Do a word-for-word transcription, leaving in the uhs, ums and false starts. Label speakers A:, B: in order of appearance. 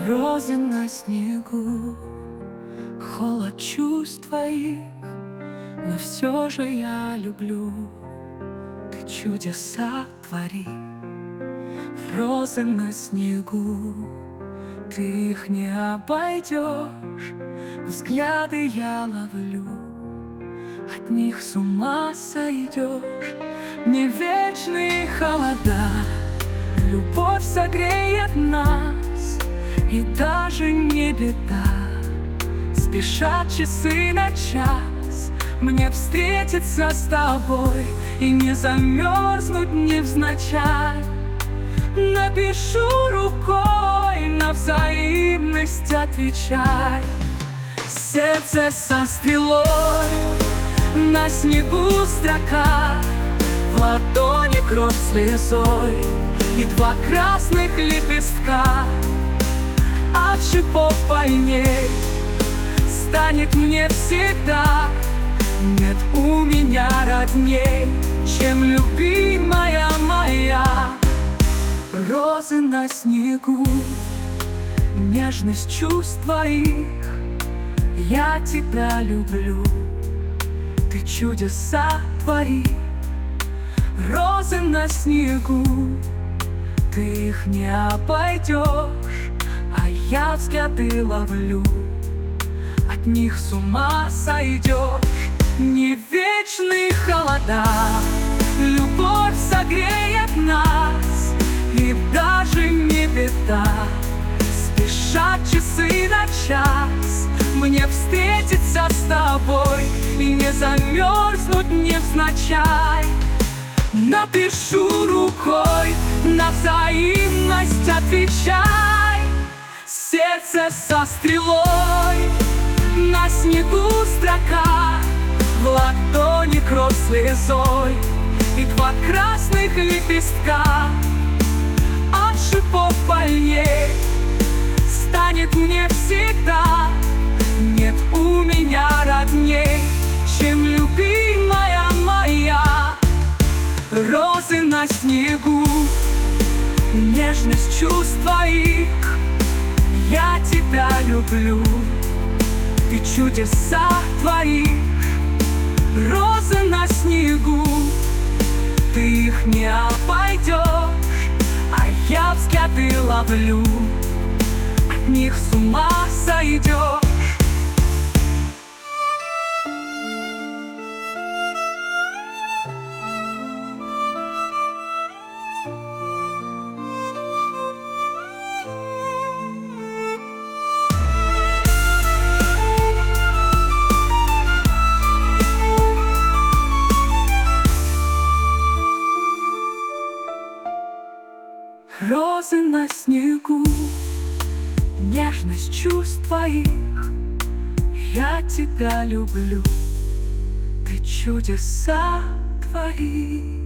A: Розы на снегу, холод чувств твоих, но все же я люблю. Ты чудеса твори. Розы на снегу, ты их не обойдешь. Взгляды я ловлю, от них с ума сойдешь. Не вечные холода, любовь согреет нас, и даже не беда. Спешат часы на час мне встретиться с тобой и не замерзнуть невзначай. Напишу рукой, на взаимность отвечай. Сердце со стрелой, на снегу строка, в ладони кровь слезой и два красных лепестка. От шипов больней станет мне всегда. Нет у меня родней, чем любимая моя. Розы на снегу, нежность чувств твоих, я тебя люблю. Ты чудеса твори. Розы на снегу, ты их не обойдешь, а я взгляды ловлю, от них с ума сойдешь. Не вечные холода, любовь согреет нас, и даже не беда. Спешат часы на час мне встретиться с тобой и не замерзнуть невзначай. Напишу рукой, на взаимность отвечай. Сердце со стрелой, на снегу строка, в ладони кровь слезой и два красных лепестка. От шипов больней станет мне всегда. Нет у меня родней, чем любимая моя. Розы на снегу, нежность чувств твоих, я тебя люблю. Ты чудеса творишь. Розы на снегу, ты их не обойдешь, а я взгляды ловлю, от них с ума сойдешь. Розы на снегу, нежность чувств твоих, я тебя люблю. Ты чудеса твори.